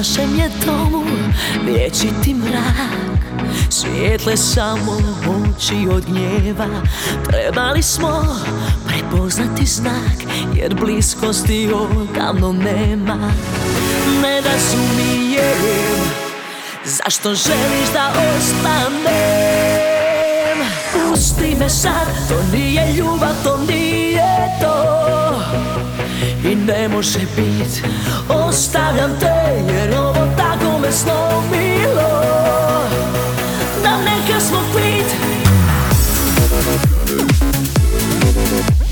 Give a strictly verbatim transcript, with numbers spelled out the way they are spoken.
našem je domu vječiti mrak. Svijetle samo oči od gnjeva. Trebali smo prepoznati znak, jer bliskosti odavno nema. Ne da sumijem, zašto želiš da ostanem? Pusti me sad, to nije ljubav, to nije to. I ne može bit, ostavljam te, jer ovo tako me slomilo. Da neka smo kvit.